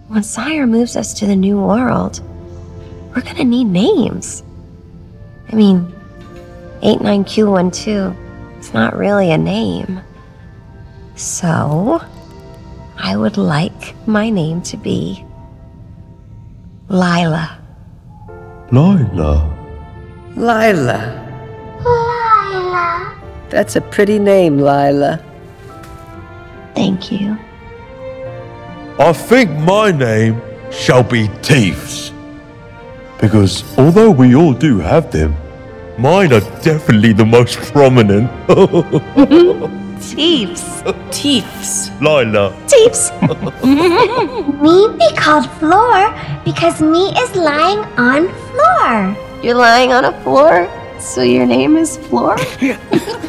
when Sire moves us to the new world, we're gonna need names. I mean, 89Q12, it's not really a name. So, I would like my name to be Lila. Lila. Lila. Lila. That's a pretty name, Lila. Thank you. I think my name shall be Teefs. Because although we all do have them, mine are definitely the most prominent. Teeps. Teefs. Lila. Teeps. Me be called Floor because me is lying on floor. You're lying on a floor, so your name is Floor? Yes.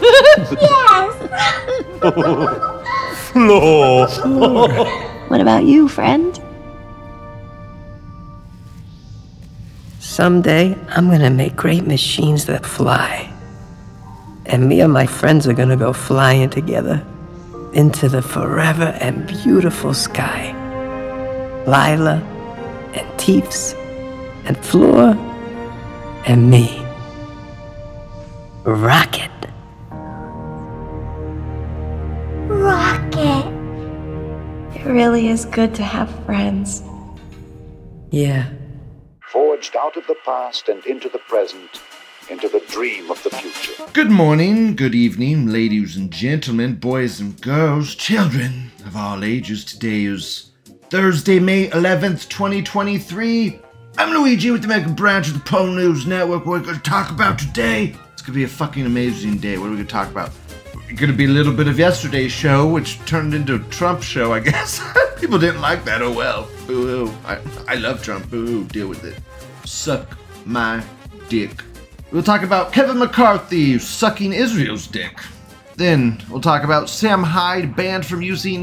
Floor. What about you, friend? Someday, I'm gonna make great machines that fly. And me and my friends are gonna go flying together into the forever and beautiful sky. Lila and Teefs and Floor and me. Rocket. Rocket. It really is good to have friends. Yeah. Forged out of the past and into the present, into the dream of the future. Good morning, good evening, ladies and gentlemen, boys and girls, children of all ages. Today is Thursday, May 11th, 2023. I'm Luigi with the Mega Branch of the Pole News Network. What we're going to talk about today, it's going to be a fucking amazing day. What are we going to talk about? We're going to be a little bit of yesterday's show, which turned into a Trump show, I guess. People didn't like that, oh well. Boo-hoo. I love Trump, boo-hoo, deal with it. Suck my dick. We'll talk about Kevin McCarthy sucking Israel's dick. Then we'll talk about Sam Hyde banned from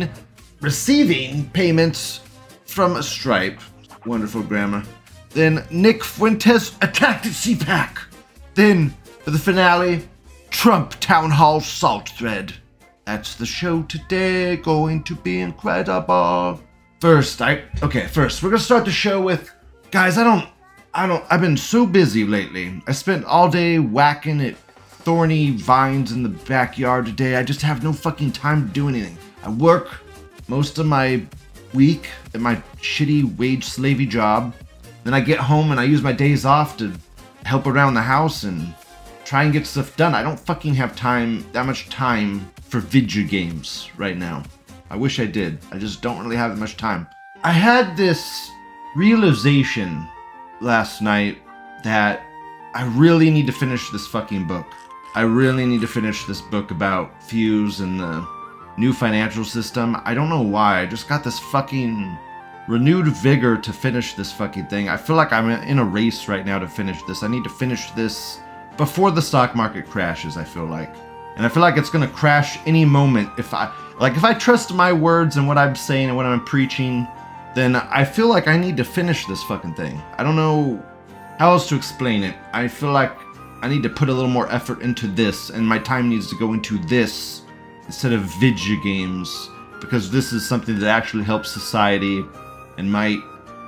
receiving payments from Stripe. Wonderful grammar. Then Nick Fuentes attacked at CPAC. Then, for the finale, Trump Town Hall salt thread. That's the show today, going to be incredible. First, we're gonna start the show with, guys, I've been so busy lately. I spent all day whacking at thorny vines in the backyard today. I just have no fucking time to do anything. I work most of my week at my shitty wage slavey job. Then I get home and I use my days off to help around the house and try and get stuff done. I don't fucking have that much time for video games right now. I wish I did. I just don't really have that much time. I had this realization last night that I really need to finish this fucking book. I really need to finish this book about Fuse and the new financial system. I don't know why. I just got this fucking renewed vigor to finish this fucking thing. I feel like I'm in a race right now to finish this. I need to finish this before the stock market crashes, I feel like. And I feel like it's gonna crash any moment if I trust my words and what I'm saying and what I'm preaching, then I feel like I need to finish this fucking thing. I don't know how else to explain it. I feel like I need to put a little more effort into this, and my time needs to go into this instead of video games, because this is something that actually helps society and might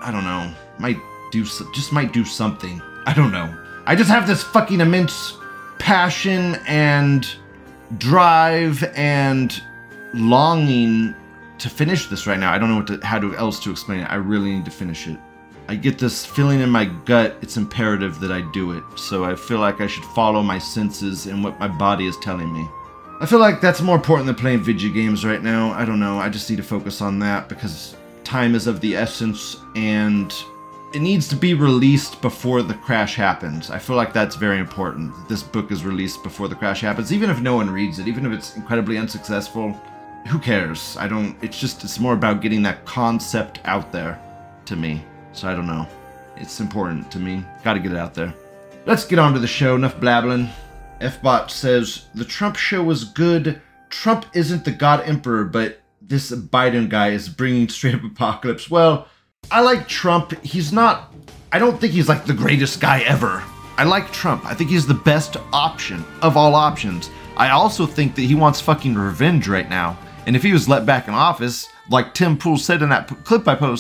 do something. I don't know. I just have this fucking immense passion and drive and longing to finish this right now. I don't know how else to explain it. I really need to finish it. I get this feeling in my gut. It's imperative that I do it. So I feel like I should follow my senses and what my body is telling me. I feel like that's more important than playing video games right now. I don't know. I just need to focus on that because time is of the essence and it needs to be released before the crash happens. I feel like that's very important. This book is released before the crash happens, even if no one reads it, even if it's incredibly unsuccessful. Who cares? It's more about getting that concept out there to me. So I don't know. It's important to me. Gotta get it out there. Let's get on to the show. Enough blabbling. Fbot says, the Trump show was good. Trump isn't the God Emperor, but this Biden guy is bringing straight up apocalypse. Well, I like Trump. I don't think he's like the greatest guy ever. I like Trump. I think he's the best option of all options. I also think that he wants fucking revenge right now. And if he was let back in office, like Tim Pool said in that clip I posted,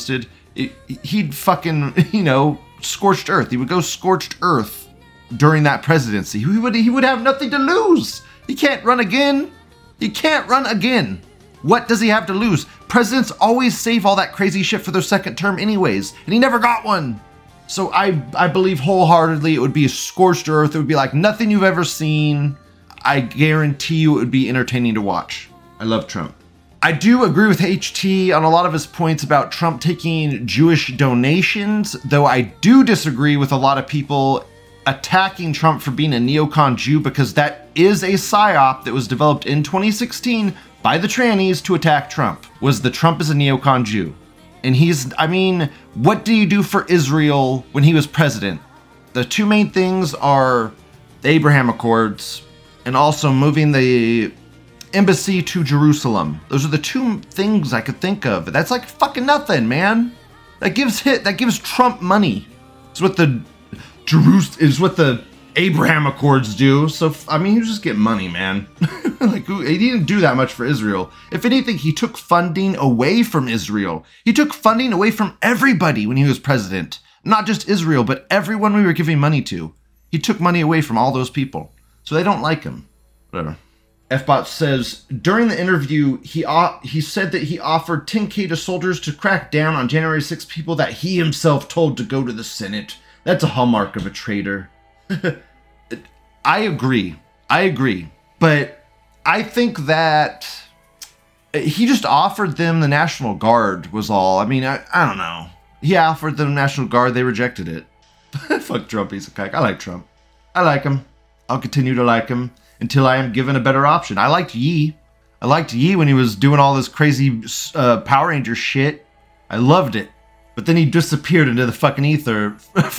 he'd fucking, scorched earth. He would go scorched earth during that presidency. He would have nothing to lose. He can't run again. He can't run again. What does he have to lose? Presidents always save all that crazy shit for their second term anyways, and he never got one. So I believe wholeheartedly it would be a scorched earth. It would be like nothing you've ever seen. I guarantee you it would be entertaining to watch. I love Trump. I do agree with HT on a lot of his points about Trump taking Jewish donations, though I do disagree with a lot of people attacking Trump for being a neocon Jew, because that is a psyop that was developed in 2016 by the trannies to attack Trump, was the Trump is a neocon Jew. And what did he do for Israel when he was president? The two main things are the Abraham Accords and also moving the embassy to Jerusalem. Those are the two things I could think of. That's like fucking nothing, man. That gives Trump money. It's what the Abraham Accords do. So he was just getting money, man. He didn't do that much for Israel. If anything, he took funding away from Israel. He took funding away from everybody when he was president. Not just Israel, but everyone we were giving money to. He took money away from all those people. So they don't like him. Whatever. FBot says, during the interview, he said that he offered $10,000 to soldiers to crack down on January 6 people that he himself told to go to the Senate. That's a hallmark of a traitor. I agree. But I think that he just offered them the National Guard was all. I don't know. He offered them National Guard. They rejected it. Fuck Trump. He's a kike. I like Trump. I like him. I'll continue to like him until I am given a better option. I liked Yi. When he was doing all this crazy Power Ranger shit. I loved it. But then he disappeared into the fucking ether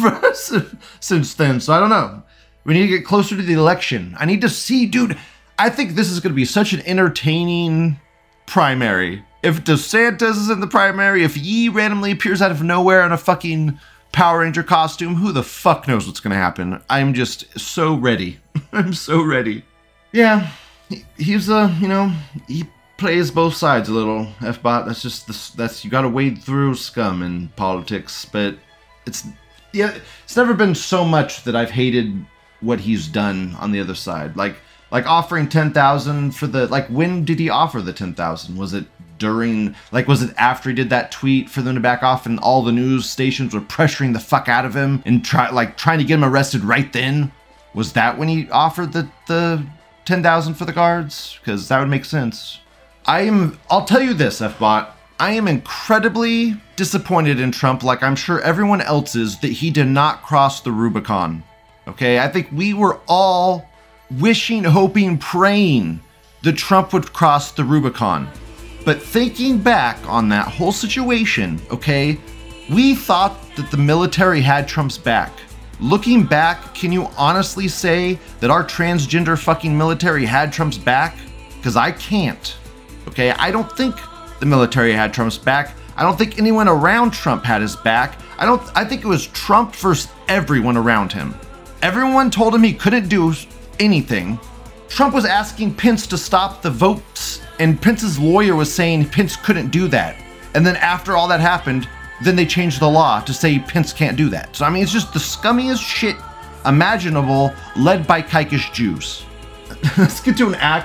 since then. So I don't know. We need to get closer to the election. I need to see, dude. I think this is going to be such an entertaining primary. If DeSantis is in the primary, if Yi randomly appears out of nowhere in a fucking Power Ranger costume, who the fuck knows what's going to happen? I'm just so ready. I'm so ready. Yeah, he's he plays both sides a little, FBot. That's you got to wade through scum in politics, but it's never been so much that I've hated what he's done on the other side. Like offering 10,000 for when did he offer the 10,000? Was it was it after he did that tweet for them to back off and all the news stations were pressuring the fuck out of him and trying to get him arrested right then? Was that when he offered the 10,000 for the guards? Because that would make sense. I'll tell you this, FBot. I am incredibly disappointed in Trump, like I'm sure everyone else is, that he did not cross the Rubicon. Okay, I think we were all wishing, hoping, praying that Trump would cross the Rubicon. But thinking back on that whole situation, okay, we thought that the military had Trump's back. Looking back, can you honestly say that our transgender fucking military had Trump's back? Because I can't. Okay, I don't think the military had Trump's back. I don't think anyone around Trump had his back. I think it was Trump versus everyone around him. Everyone told him he couldn't do anything. Trump was asking Pence to stop the votes, and Pence's lawyer was saying Pence couldn't do that. And then after all that happened, then they changed the law to say Pence can't do that. So it's just the scummiest shit imaginable, led by kikish Jews. Let's get to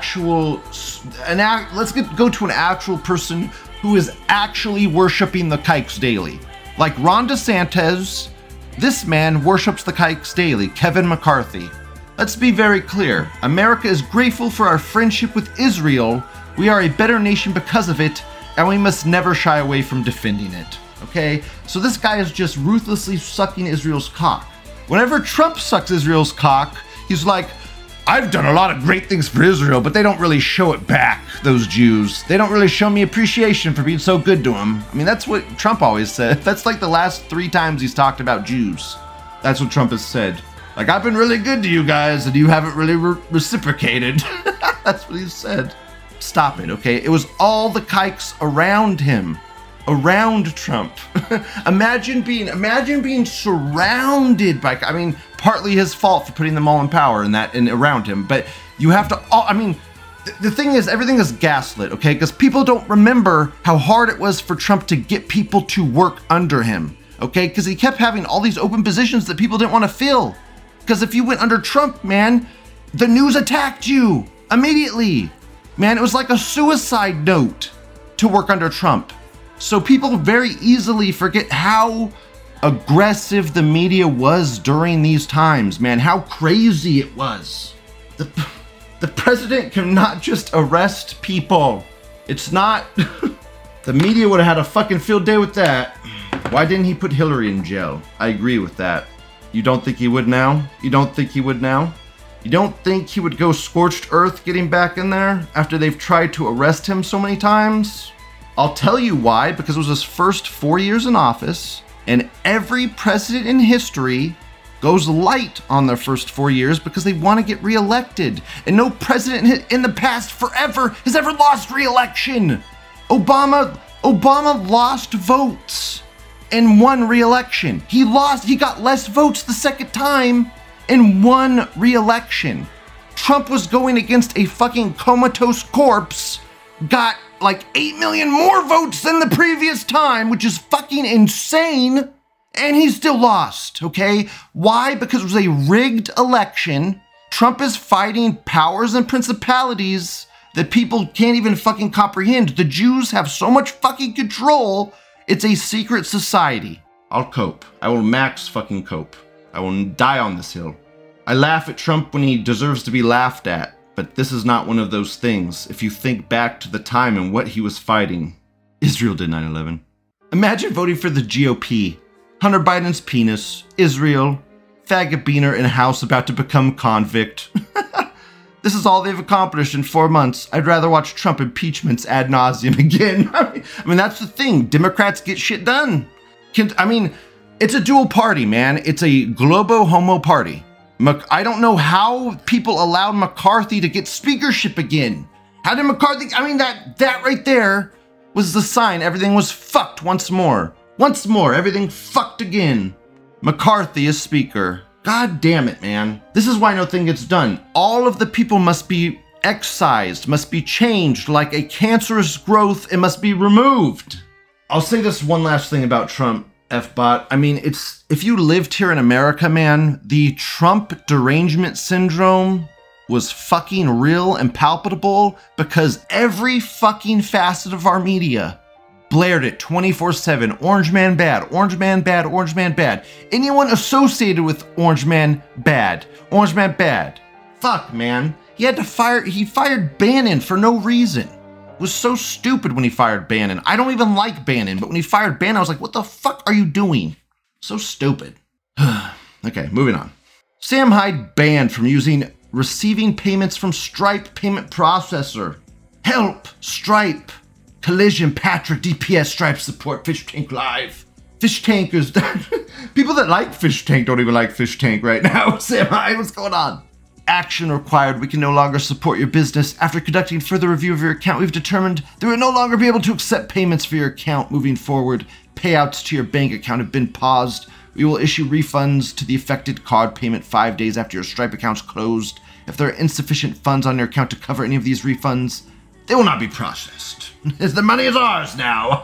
go to an actual person who is actually worshiping the kikes daily. Like Ron DeSantis, this man worships the kikes daily, Kevin McCarthy. Let's be very clear. America is grateful for our friendship with Israel. We are a better nation because of it, and we must never shy away from defending it. Okay? So this guy is just ruthlessly sucking Israel's cock. Whenever Trump sucks Israel's cock, he's like, I've done a lot of great things for Israel, but they don't really show it back, those Jews. They don't really show me appreciation for being so good to them. That's what Trump always said. That's like the last 3 times he's talked about Jews. That's what Trump has said. I've been really good to you guys, and you haven't really reciprocated. That's what he said. Stop it, okay? It was all the kikes around him. Around Trump. Imagine being surrounded by, partly his fault for putting them all in power and around him, but you have to The thing is, everything is gaslit, okay? Because people don't remember how hard it was for Trump to get people to work under him, okay? Because he kept having all these open positions that people didn't want to fill. Because if you went under Trump, man, the news attacked you immediately. Man, it was like a suicide note to work under Trump. So people very easily forget how aggressive the media was during these times, man, how crazy it was. The president cannot just arrest people. It's not, the media would have had a fucking field day with that. Why didn't he put Hillary in jail? I agree with that. You don't think he would now? You don't think he would now? You don't think he would go scorched earth getting back in there after they've tried to arrest him so many times? I'll tell you why, because it was his first 4 years in office, and every president in history goes light on their first 4 years because they want to get reelected. And no president in the past forever has ever lost reelection. Obama lost votes and won reelection. He got less votes the second time and won reelection. Trump was going against a fucking comatose corpse, got like 8 million more votes than the previous time, which is fucking insane. And he still lost, okay? Why? Because it was a rigged election. Trump is fighting powers and principalities that people can't even fucking comprehend. The Jews have so much fucking control, it's a secret society. I'll cope. I will max fucking cope. I will die on this hill. I laugh at Trump when he deserves to be laughed at, but this is not one of those things. If you think back to the time and what he was fighting, Israel did 9/11. Imagine voting for the GOP. Hunter Biden's penis, Israel, faggot beaner in a house about to become convict. This is all they've accomplished in 4 months. I'd rather watch Trump impeachments ad nauseum again. I mean, that's the thing. Democrats get shit done. It's a dual party, man. It's a globo-homo party. I don't know how people allowed McCarthy to get speakership again. How did McCarthy, that right there was the sign everything was fucked once more. Once more, everything fucked again. McCarthy is speaker. God damn it, man. This is why nothing gets done. All of the people must be excised, must be changed like a cancerous growth. It must be removed. I'll say this one last thing about Trump, F-bot. If you lived here in America, man, the Trump derangement syndrome was fucking real and palpable because every fucking facet of our media blared it 24/7. Orange man bad, orange man bad, orange man bad. Anyone associated with orange man bad, orange man bad. Fuck, man. He fired Bannon for no reason. It was so stupid when he fired Bannon. I don't even like Bannon, but when he fired Bannon, I was like, what the fuck are you doing? So stupid. Okay, moving on. Sam Hyde banned from receiving payments from Stripe payment processor. Help, Stripe. Collision, Patrick, DPS, Stripe support, Fish Tank Live. Fish Tank is... People that like Fish Tank don't even like Fish Tank right now. Sam Hyde, what's going on? Action required. We can no longer support your business. After conducting further review of your account, we've determined that we will no longer be able to accept payments for your account moving forward. Payouts to your bank account have been paused. We will issue refunds to the affected card payment 5 days after your Stripe account's closed. If there are insufficient funds on your account to cover any of these refunds, they will not be processed. The money is ours now.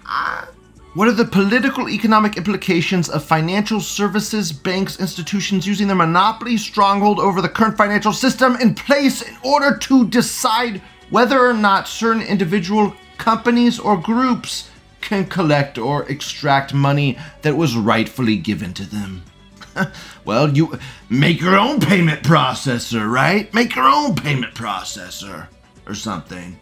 What are the political economic implications of financial services, banks, institutions using their monopoly stronghold over the current financial system in place in order to decide whether or not certain individual companies or groups can collect or extract money that was rightfully given to them? Well, you make your own payment processor, right? Make your own payment processor or something.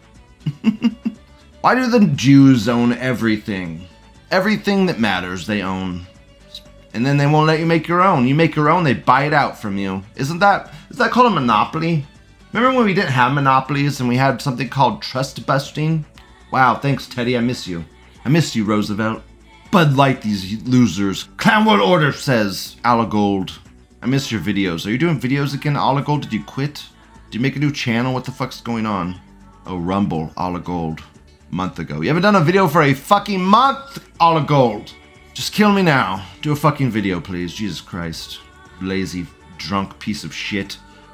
Why do the Jews own everything? Everything that matters, they own. And then they won't let you make your own. You make your own, they buy it out from you. Is that called a monopoly? Remember when we didn't have monopolies and we had something called trust busting? Wow, thanks, Teddy. I miss you. I miss you, Roosevelt. Bud Light, these losers. Clown World Order, says Alagold. I miss your videos. Are you doing videos again, Alagold? Did you quit? Did you make a new channel? What the fuck's going on? Oh, Rumble, Alagold. Month ago. You haven't done a video for a fucking month, Alagold. Just kill me now. Do a fucking video, please. Jesus Christ. Lazy, drunk piece of shit.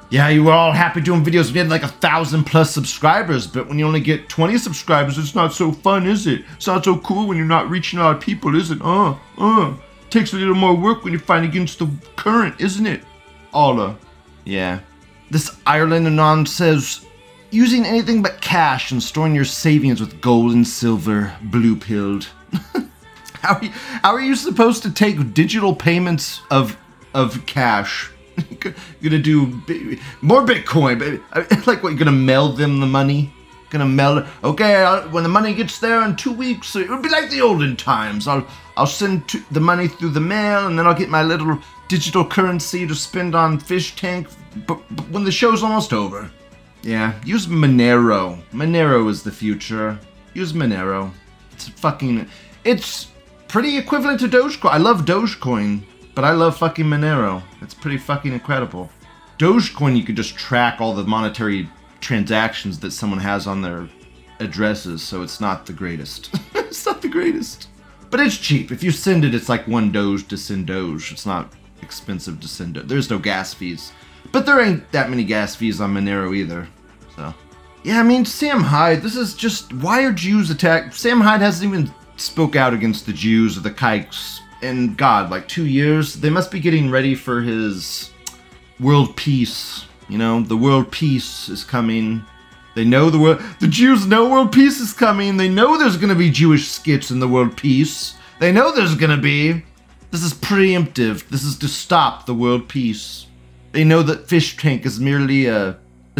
Yeah, you were all happy doing videos when you had like 1,000+ subscribers, but when you only get 20 subscribers, it's not so fun, is it? It's not so cool when you're not reaching a lot of people, is it? Takes a little more work when you're fighting against the current, isn't it? Alla. Yeah. This Ireland Anon says, using anything but cash and storing your savings with gold and silver, blue-pilled. How are you supposed to take digital payments of cash? Gonna do more Bitcoin? Like what? You're gonna mail them the money? Gonna mail it? Okay, when the money gets there in 2 weeks, it would be like the olden times. I'll send the money through the mail, and then I'll get my little digital currency to spend on fish tank. But when the show's almost over, yeah, use Monero. Monero is the future. Use Monero. It's pretty equivalent to Dogecoin. I love Dogecoin, but I love fucking Monero. It's pretty fucking incredible. Dogecoin, you could just track all the monetary transactions that someone has on their addresses, so it's not the greatest. It's not the greatest. But it's cheap. If you send it, it's like 1 Doge to send Doge. It's not expensive to send it. There's no gas fees. But there ain't that many gas fees on Monero either. So, yeah, I mean, Sam Hyde, this is just, why are Jews attacked? Sam Hyde hasn't even spoke out against the Jews or the kikes in, God, like 2 years. They must be getting ready for his world peace. You know, the world peace is coming. They know the Jews know world peace is coming. They know there's going to be Jewish skits in the world peace. They know there's going to be. This is preemptive. This is to stop the world peace. They know that Fish Tank is merely a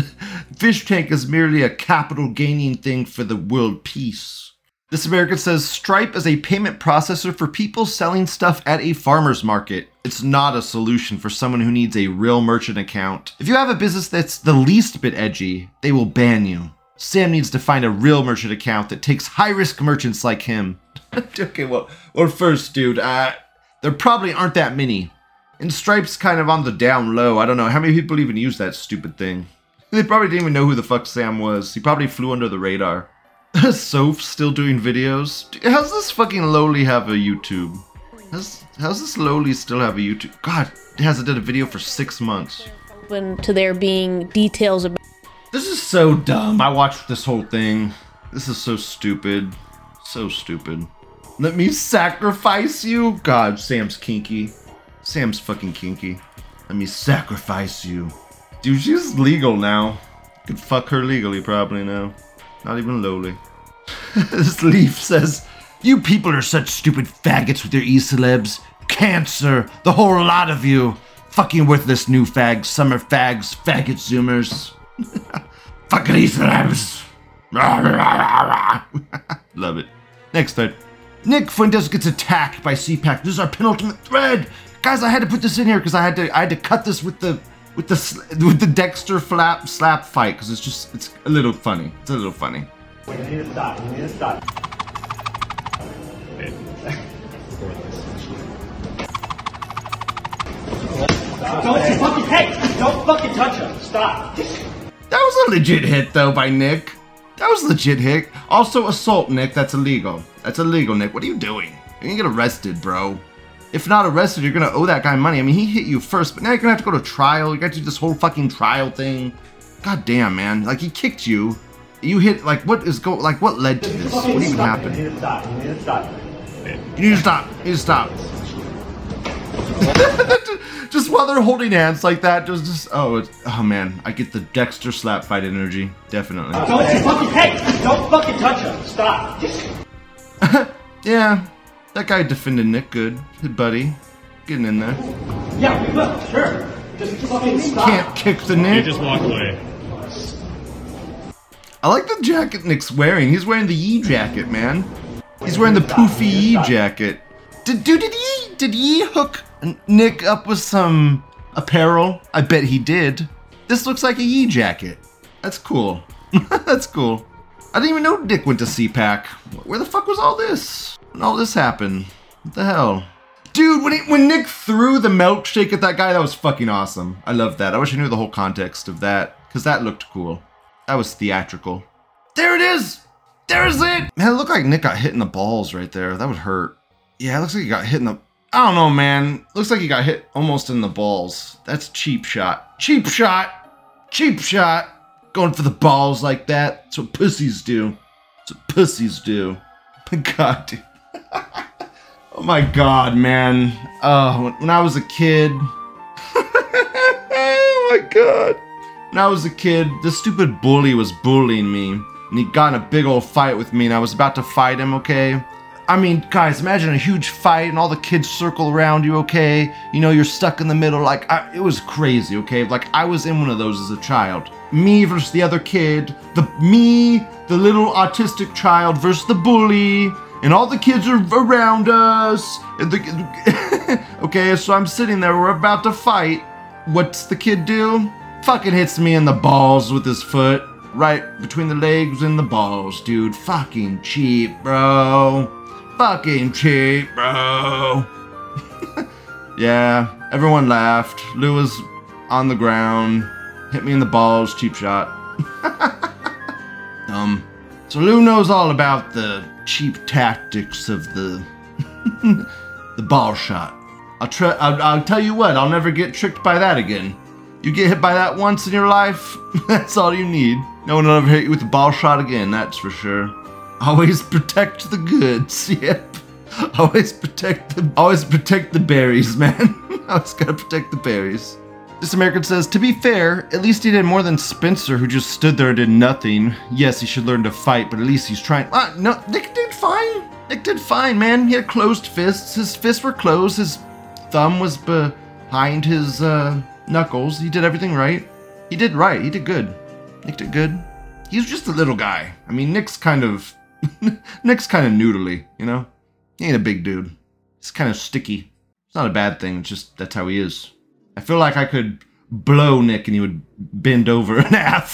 capital gaining thing for the world peace. This American says Stripe is a payment processor for people selling stuff at a farmer's market. It's not a solution for someone who needs a real merchant account. If you have a business that's the least bit edgy, they will ban you. Sam needs to find a real merchant account that takes high-risk merchants like him. Okay, well, first, dude, there probably aren't that many. And Stripe's kind of on the down low. I don't know. How many people even use that stupid thing? They probably didn't even know who the fuck Sam was. He probably flew under the radar. Soph still doing videos? How's this fucking lowly have a YouTube? How's this lowly still have a YouTube? God, it hasn't done a video for 6 months. When to there being details about. This is so dumb. I watched this whole thing. This is so stupid. So stupid. Let me sacrifice you? God, Sam's kinky. Sam's fucking kinky. Let me sacrifice you. Dude, she's legal now. Could fuck her legally probably now. Not even lowly. This Leaf says, you people are such stupid faggots with your e-celebs. Cancer, the whole lot of you. Fucking worthless new fags, summer fags, faggot zoomers. Fucking e-celebs. Love it. Next thread. Nick Fuentes gets attacked by CPAC. This is our penultimate thread. Guys, I had to put this in here because I had to cut this with the Dexter slap fight because it's a little funny. It's a little funny. You need to stop. You need to stop. Don't fucking touch him. Stop. That was a legit hit though by Nick. That was a legit hit. Also assault, Nick. That's illegal. That's illegal, Nick. What are you doing? You're gonna get arrested, bro. If not arrested, you're gonna owe that guy money. I mean, he hit you first, but now you're gonna have to go to trial. You got to do this whole fucking trial thing. God damn, man. Like, he kicked you. You hit, like, what led to this? What even happened? You need to stop. You need to stop. You need to stop. You need to stop. Just while they're holding hands like that, oh man, I get the Dexter slap fight energy. Definitely. Don't fucking touch him. Stop. Yeah. That guy defended Nick good. Good buddy. Getting in there. Yeah, we will. Sure. Just fucking stop. Can't kick the Nick. You just walk away. I like the jacket Nick's wearing. He's wearing the Yee jacket, man. He's wearing the poofy Yee jacket. Did Yee hook Nick up with some apparel? I bet he did. This looks like a Yee jacket. That's cool. That's cool. I didn't even know Nick went to CPAC. Where the fuck was all this? When all this happened? What the hell? Dude, when Nick threw the milkshake at that guy, that was fucking awesome. I love that. I wish I knew the whole context of that, because that looked cool. That was theatrical. There it is! There's it! Man, it looked like Nick got hit in the balls right there. That would hurt. Yeah, it looks like he got hit in the... I don't know, man. Looks like he got hit almost in the balls. That's cheap shot. Cheap shot! Cheap shot. Going for the balls like that. That's what pussies do. That's what pussies do. God, dude. Oh my God, man. Oh, when I was a kid. Oh my God. When I was a kid, this stupid bully was bullying me. And he got in a big old fight with me, and I was about to fight him, okay? I mean, guys, imagine a huge fight and all the kids circle around you, okay? You know, you're stuck in the middle. Like, it was crazy, okay? Like, I was in one of those as a child. Me versus the other kid. The little autistic child versus the bully. And all the kids are around us. And okay, so I'm sitting there. We're about to fight. What's the kid do? Fucking hits me in the balls with his foot. Right between the legs and the balls, dude. Fucking cheap, bro. Fucking cheap, bro. Yeah, everyone laughed. Lou was on the ground. Hit me in the balls, cheap shot. So Lou knows all about the cheap tactics of the the ball shot. I'll tell you what, I'll never get tricked by that again. You get hit by that once in your life, that's all you need. No one will ever hit you with a ball shot again, that's for sure. Always protect the goods, yep. Always protect the berries, man. Always gotta protect the berries. This American says, to be fair, at least he did more than Spencer, who just stood there and did nothing. Yes, he should learn to fight, but at least he's trying. No, Nick did fine. Nick did fine, man. He had closed fists. His fists were closed. His thumb was behind his knuckles. He did everything right. He did right. He did good. Nick did good. He's just a little guy. I mean, Nick's kind of noodly, you know? He ain't a big dude. He's kind of sticky. It's not a bad thing. It's just that's how he is. I feel like I could blow Nick and he would bend over in half.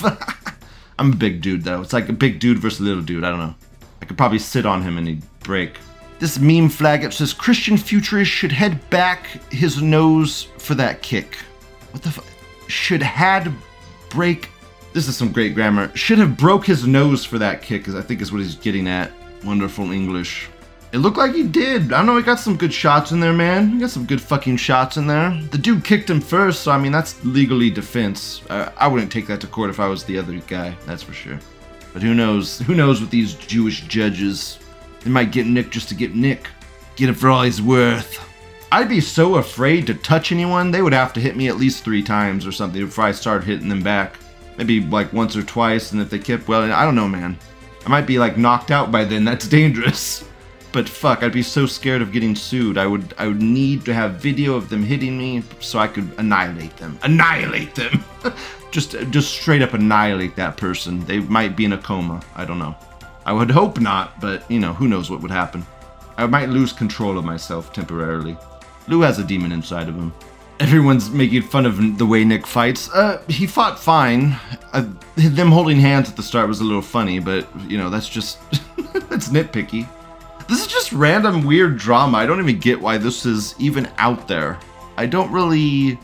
I'm a big dude, though. It's like a big dude versus a little dude. I don't know. I could probably sit on him and he'd break. This meme flag, it says, Christian Futurist should head back his nose for that kick. What the fuck? Should had break. This is some great grammar. Should have broke his nose for that kick, I think is what he's getting at. Wonderful English. It looked like he did. I don't know, he got some good shots in there, man. He got some good fucking shots in there. The dude kicked him first, so I mean, that's legally defense. I wouldn't take that to court if I was the other guy, that's for sure. But who knows? Who knows with these Jewish judges? They might get Nick just to get Nick. Get him for all he's worth. I'd be so afraid to touch anyone, they would have to hit me at least 3 times or something before I start hitting them back. Maybe like once or twice, and if they kept, well, I don't know, man. I might be like knocked out by then, that's dangerous. But fuck, I'd be so scared of getting sued. I would need to have video of them hitting me so I could annihilate them. Annihilate them! just straight up annihilate that person. They might be in a coma. I don't know. I would hope not, but, you know, who knows what would happen. I might lose control of myself temporarily. Lou has a demon inside of him. Everyone's making fun of the way Nick fights. He fought fine. Them holding hands at the start was a little funny, but, you know, that's just... that's nitpicky. This is just random weird drama. I don't even get why this is even out there. I don't really...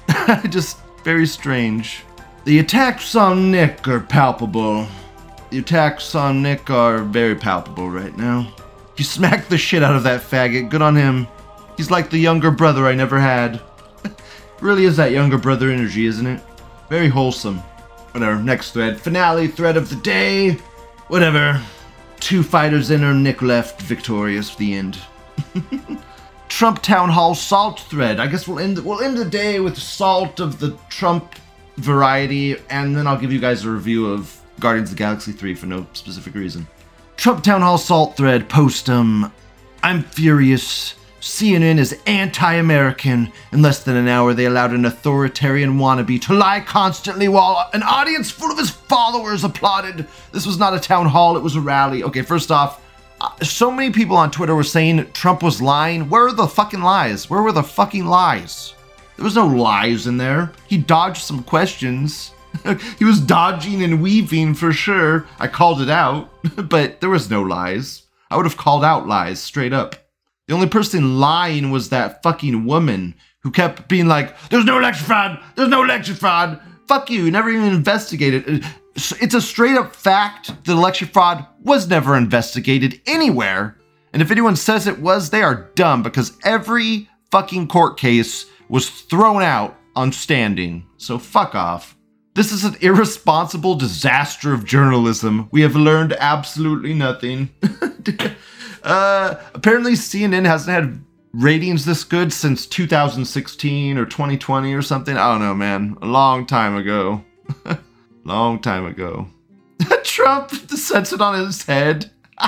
just very strange. The attacks on Nick are palpable. The attacks on Nick are very palpable right now. He smacked the shit out of that faggot. Good on him. He's like the younger brother I never had. Really is that younger brother energy, isn't it? Very wholesome. Whatever, next thread. Finale thread of the day. Whatever. 2 fighters enter, Nick left victorious for the end. Trump Town Hall salt thread. I guess we'll end the day with salt of the Trump variety, and then I'll give you guys a review of Guardians of the Galaxy 3 for no specific reason. Trump Town Hall salt thread, postum. I'm furious. CNN is anti-American. In less than an hour, they allowed an authoritarian wannabe to lie constantly while an audience full of his followers applauded. This was not a town hall, it was a rally. Okay, first off, so many people on Twitter were saying Trump was lying. Where are the fucking lies? Where were the fucking lies? There was no lies in there. He dodged some questions. He was dodging and weaving for sure. I called it out, but there was no lies. I would have called out lies straight up. The only person lying was that fucking woman who kept being like, there's no election fraud, there's no election fraud. Fuck you never even investigated. It's a straight up fact that election fraud was never investigated anywhere. And if anyone says it was, they are dumb because every fucking court case was thrown out on standing. So fuck off. This is an irresponsible disaster of journalism. We have learned absolutely nothing. Apparently CNN hasn't had ratings this good since 2016 or 2020 or something. I don't know, man. A long time ago. Long time ago. Trump sets it on his head.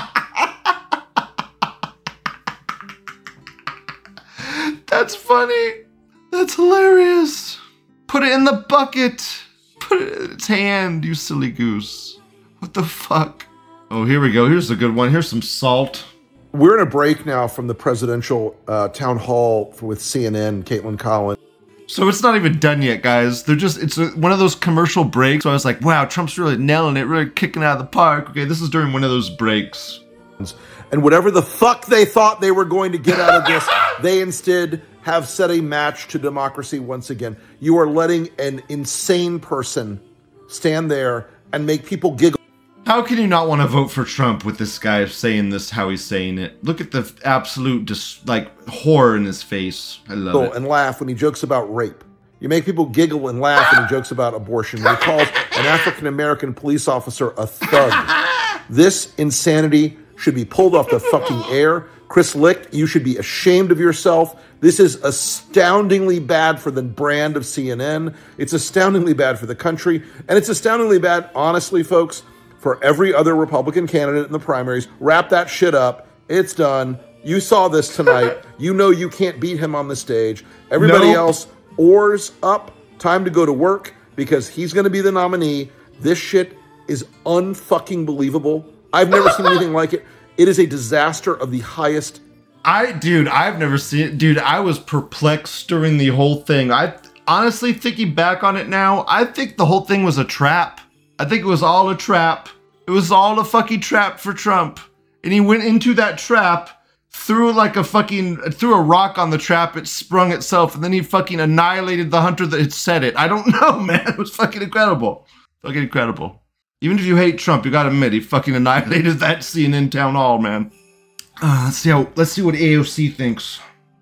That's funny. That's hilarious. Put it in the bucket. Put it in its hand, you silly goose. What the fuck? Oh, here we go. Here's a good one. Here's some salt. We're in a break now from the presidential town hall with CNN, Caitlin Collins. So it's not even done yet, guys. It's one of those commercial breaks. So I was like, wow, Trump's really nailing it, really kicking out of the park. Okay, this is during one of those breaks. And whatever the fuck they thought they were going to get out of this, they instead have set a match to democracy once again. You are letting an insane person stand there and make people giggle. How can you not want to vote for Trump with this guy saying this how he's saying it? Look at the absolute horror in his face. I love it. And laugh when he jokes about rape. You make people giggle and laugh when he jokes about abortion. When he calls an African-American police officer a thug. This insanity should be pulled off the fucking air. Chris Licht, you should be ashamed of yourself. This is astoundingly bad for the brand of CNN. It's astoundingly bad for the country. And it's astoundingly bad, honestly, folks, for every other Republican candidate in the primaries. Wrap that shit up. It's done. You saw this tonight. You know you can't beat him on the stage. Everybody else, oars up. Time to go to work because he's going to be the nominee. This shit is unfucking believable. I've never seen anything like it. It is a disaster of the highest. I've never seen it. Dude, I was perplexed during the whole thing. I honestly, thinking back on it now, I think the whole thing was a trap. I think it was all a trap. It was all a fucking trap for Trump. And he went into that trap, threw a rock on the trap, it sprung itself, and then he fucking annihilated the hunter that had set it. I don't know, man. It was fucking incredible. Fucking incredible. Even if you hate Trump, you gotta admit, he fucking annihilated that CNN town hall, man. Let's see what AOC thinks.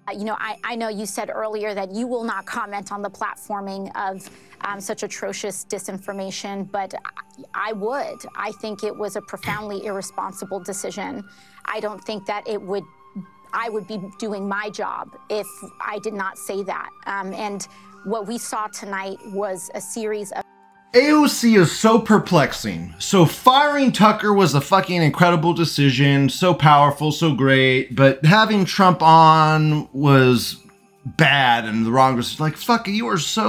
I know you said earlier that you will not comment on the platforming of such atrocious disinformation, but I would. I think it was a profoundly irresponsible decision. I don't think that I would be doing my job if I did not say that. And what we saw tonight was a series of AOC is so perplexing. So firing Tucker was a fucking incredible decision, so powerful, so great, but having Trump on was bad and the wrong decision. Like, fuck, you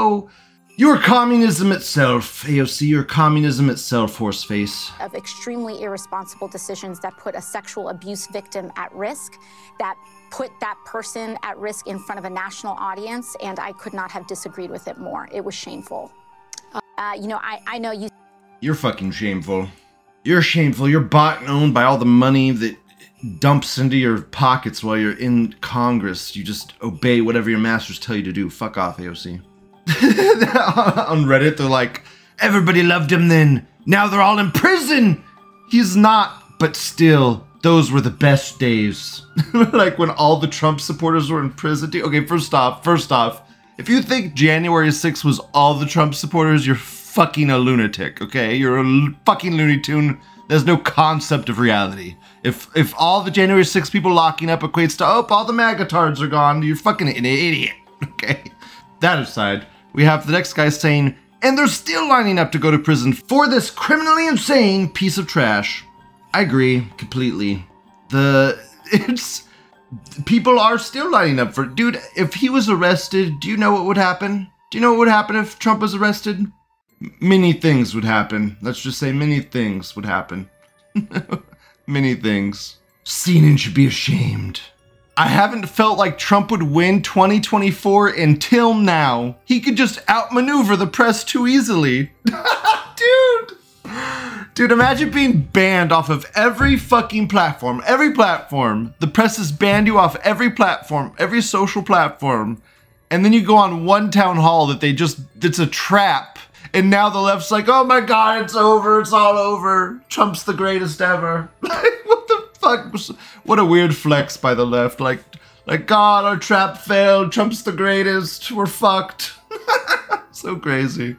are communism itself, AOC, you're communism itself, horseface. Of extremely irresponsible decisions that put a sexual abuse victim at risk, that put that person at risk in front of a national audience, and I could not have disagreed with it more. It was shameful. I know you. You're fucking shameful. You're shameful. You're bought and owned by all the money that dumps into your pockets while you're in Congress. You just obey whatever your masters tell you to do. Fuck off, AOC. On Reddit, they're like, everybody loved him then. Now they're all in prison. He's not, but still, those were the best days. Like when all the Trump supporters were in prison. Okay, first off, if you think January 6th was all the Trump supporters, you're fucking a lunatic, okay? You're a fucking Looney Tune. There's no concept of reality. If all the January 6th people locking up equates to, all the MAGA-tards are gone, you're fucking an idiot, okay? That aside, we have the next guy saying, and they're still lining up to go to prison for this criminally insane piece of trash. I agree completely. People are still lining up for it. Dude, if he was arrested, do you know what would happen? Do you know what would happen if Trump was arrested? Many things would happen. Let's just say many things would happen. Many things. CNN should be ashamed. I haven't felt like Trump would win 2024 until now. He could just outmaneuver the press too easily. Dude, imagine being banned off of every fucking platform. Every platform. The press has banned you off every platform, every social platform. And then you go on one town hall it's a trap. And now the left's like, oh my God, it's over. It's all over. Trump's the greatest ever. What the fuck? What a weird flex by the left. Like God, our trap failed. Trump's the greatest. We're fucked. So crazy.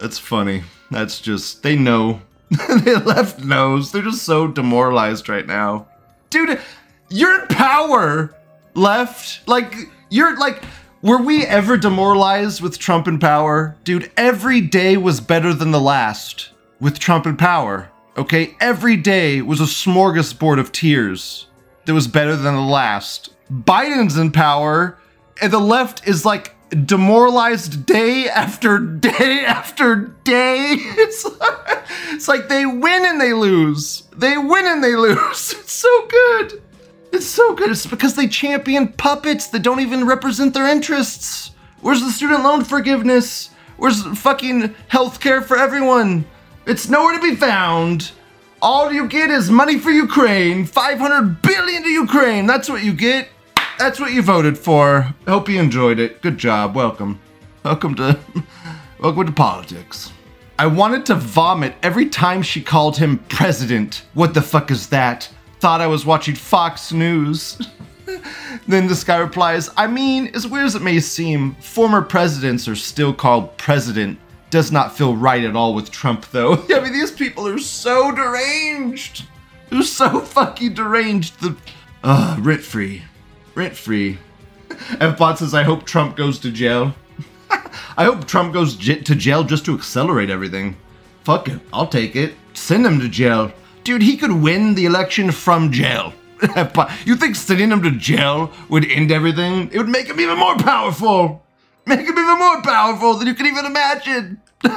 That's funny. That's just, they know. The left knows. They're just so demoralized right now. Dude, you're in power, left. Like, you're like, were we ever demoralized with Trump in power? Dude, every day was better than the last with Trump in power. Okay, every day was a smorgasbord of tears that was better than the last. Biden's in power, and the left is like demoralized day after day after day. It's like they win and they lose. They win and they lose. It's so good. It's so good. It's because they champion puppets that don't even represent their interests. Where's the student loan forgiveness? Where's fucking healthcare for everyone? It's nowhere to be found. All you get is money for Ukraine. 500 billion to Ukraine. That's what you get. That's what you voted for. Hope you enjoyed it. Good job. Welcome. Welcome to politics. I wanted to vomit every time she called him president. What the fuck is that? Thought I was watching Fox News. Then this guy replies, I mean, as weird as it may seem, former presidents are still called president. Does not feel right at all with Trump, though. I mean, these people are so deranged. They're so fucking deranged. Rent-free. Rent-free. F-Bot says, I hope Trump goes to jail. I hope Trump goes to jail just to accelerate everything. Fuck it. I'll take it. Send him to jail. Dude, he could win the election from jail. You think sending him to jail would end everything? It would make him even more powerful. Make him even more powerful than you can even imagine.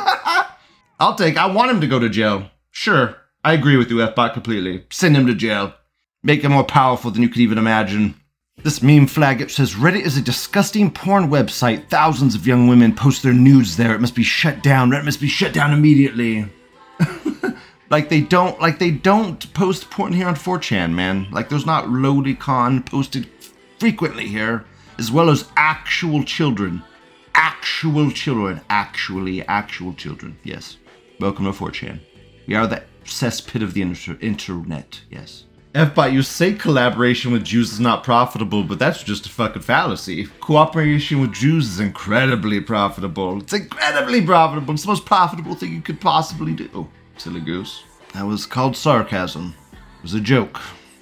I want him to go to jail. Sure. I agree with you, F-Bot, completely. Send him to jail. Make him more powerful than you could even imagine. This meme flag, it says, Reddit is a disgusting porn website. Thousands of young women post their nudes there. It must be shut down. Reddit must be shut down immediately. Like they don't post porn here on 4chan, man. Like there's not Lodicon posted frequently here, as well as actual children. Actual children. Actual children. Yes. Welcome to 4chan. We are the cesspit of the internet. Yes. F-Bot, you say collaboration with Jews is not profitable, but that's just a fucking fallacy. Cooperation with Jews is incredibly profitable. It's incredibly profitable. It's the most profitable thing you could possibly do. Silly goose. That was called sarcasm. It was a joke.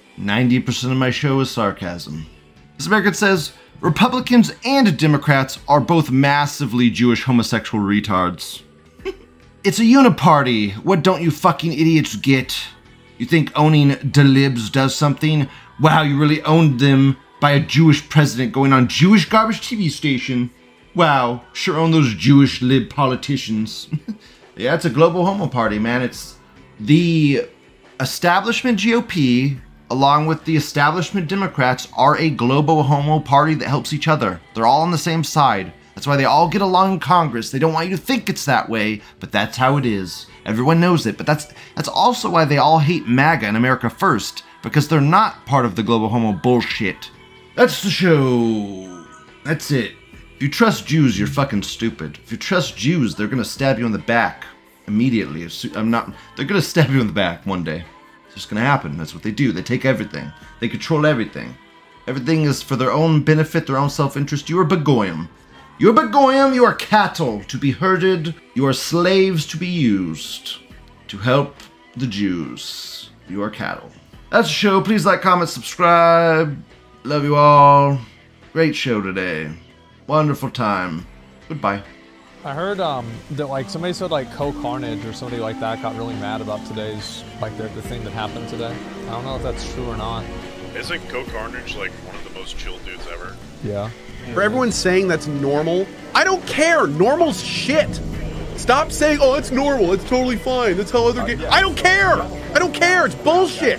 90% of my show is sarcasm. This American says, Republicans and Democrats are both massively Jewish homosexual retards. It's a uniparty. What don't you fucking idiots get? You think owning the libs does something? Wow, you really owned them by a Jewish president going on Jewish garbage TV station. Wow, sure own those Jewish lib politicians. Yeah, it's a global homo party, man. It's the establishment GOP, along with the establishment Democrats, are a global homo party that helps each other. They're all on the same side. That's why they all get along in Congress. They don't want you to think it's that way, but that's how it is. Everyone knows it, but that's also why they all hate MAGA and America First, because they're not part of the global homo bullshit. That's the show. That's it. If you trust Jews, you're fucking stupid. If you trust Jews, they're gonna stab you in the back immediately. They're gonna stab you in the back one day. It's just gonna happen. That's what they do. They take everything. They control everything. Everything is for their own benefit, their own self-interest. You are Begoyim. You are Begoyim. You are cattle to be herded. You are slaves to be used to help the Jews. You are cattle. That's the show. Please like, comment, subscribe. Love you all. Great show today. Wonderful time. Goodbye. I heard that like somebody said like Co-Carnage or somebody like that got really mad about today's like the thing that happened today. I don't know if that's true or not. Isn't Co-Carnage like one of the most chill dudes ever? Yeah. For everyone saying that's normal, I don't care. Normal's shit. Stop saying, oh, it's normal. It's totally fine. That's how other games. I don't care. I don't care. It's bullshit.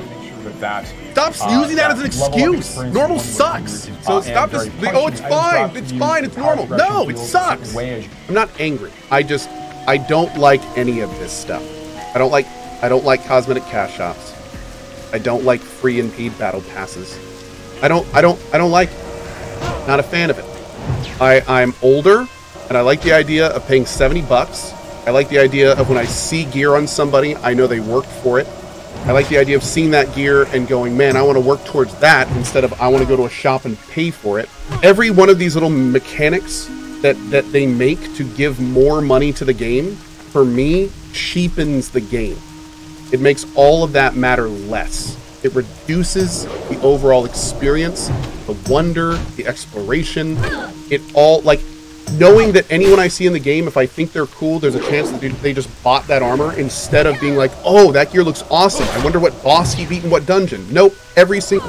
Stop using that as an excuse. Normal sucks. So stop just, oh, it's fine. It's fine. It's normal. No, it sucks. I'm not angry. I don't like any of this stuff. I don't like cosmetic cash shops. I don't like free impede battle passes. I don't like it. Not a fan of it. I'm older, and I like the idea of paying $70. I like the idea of when I see gear on somebody, I know they worked for it. I like the idea of seeing that gear and going, man, I want to work towards that instead of I want to go to a shop and pay for it. Every one of these little mechanics that they make to give more money to the game, for me, cheapens the game. It makes all of that matter less. It reduces the overall experience, the wonder, the exploration. It all, like, knowing that anyone I see in the game, if I think they're cool, there's a chance that they just bought that armor, instead of being like, oh, that gear looks awesome. I wonder what boss he beat in what dungeon. Nope, every single...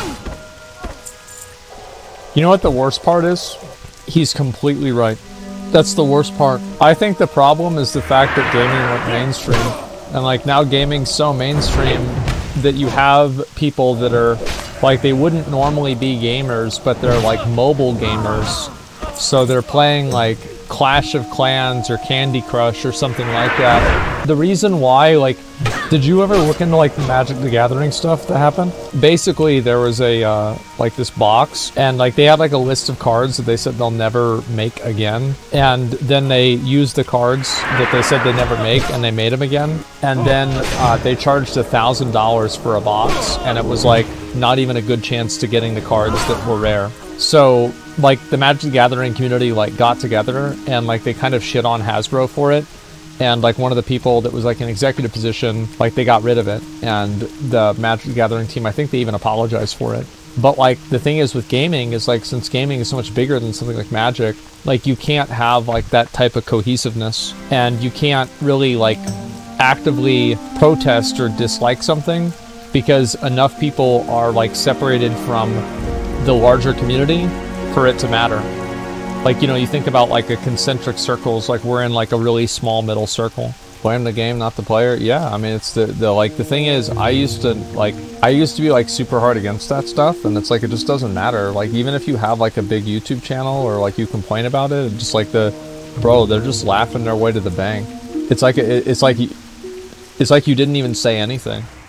You know what the worst part is? He's completely right. That's the worst part. I think the problem is the fact that gaming went mainstream. And like now gaming's so mainstream that you have people that are like, they wouldn't normally be gamers, but they're like mobile gamers. So they're playing like Clash of Clans or Candy Crush or something like that. The reason why, like, did you ever look into like the Magic the Gathering stuff that happened? Basically, there was a like this box, and like they had like a list of cards that they said they'll never make again, and then they used the cards that they said they never make, and they made them again, and then they charged $1,000 for a box, and it was like not even a good chance to getting the cards that were rare. So like the Magic the Gathering community like got together and like they kind of shit on Hasbro for it. And like one of the people that was like an executive position, like they got rid of it. And the Magic the Gathering team, I think they even apologized for it. But like the thing is with gaming is like, since gaming is so much bigger than something like Magic, like you can't have like that type of cohesiveness, and you can't really like actively protest or dislike something because enough people are like separated from the larger community for it to matter. Like, you know, you think about like a concentric circles, like we're in like a really small middle circle. Blame the game, not the player. Yeah, I mean, it's the like the thing is, I used to be like super hard against that stuff, and it's like it just doesn't matter. Like even if you have like a big YouTube channel or like you complain about it, just like they're just laughing their way to the bank. It's like you didn't even say anything.